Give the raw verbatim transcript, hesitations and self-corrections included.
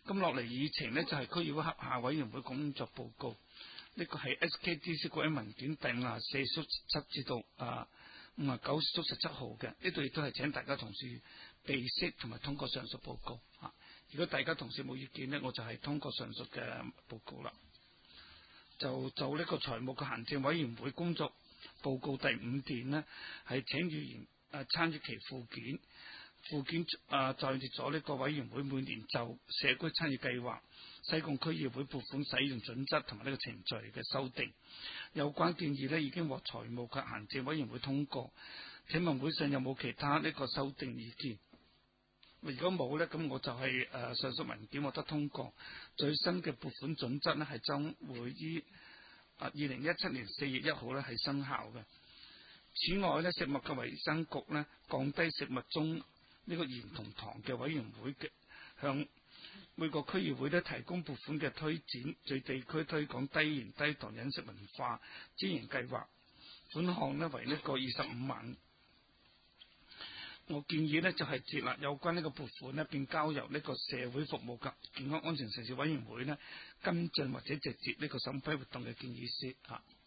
咁落嚟議程呢，就係、是、區議會轄下委員會工作報告，呢、這個係 S K D C 國會文件第五十四縮七至到啊五十九縮十七號嘅，呢度亦都係請大家同事備悉同埋通過上述報告啊。如果大家同事冇意見呢，我就係通過上述嘅報告啦。就就呢個財務嘅行政委員會工作報告第五段呢，係請議員誒參閱其附件。附件啊載列咗呢個委員會每年就社區參與計劃、西貢區議會撥款使用準則同埋呢個程序嘅修訂，有關建議呢已經獲財務及行政委員會通過。請問會上有冇其他呢個修訂意見？如果冇呢，咁我就係、是、誒、呃、上述文件獲得通過。最新嘅撥款準則呢係將會於啊二零一七年四月一號呢係生效嘅。此外呢，食物及衛生局呢降低食物中呢個鹽同糖嘅委員會嘅向每個區議會咧提供撥款嘅推展最地區推廣低鹽低糖飲食文化專營計劃，款項咧為呢個二十五萬。我建議咧就係設立有關呢個撥款咧，便交由呢個社會服務及健康安全城市委員會咧跟進或者直接呢個審批活動嘅建議書啊。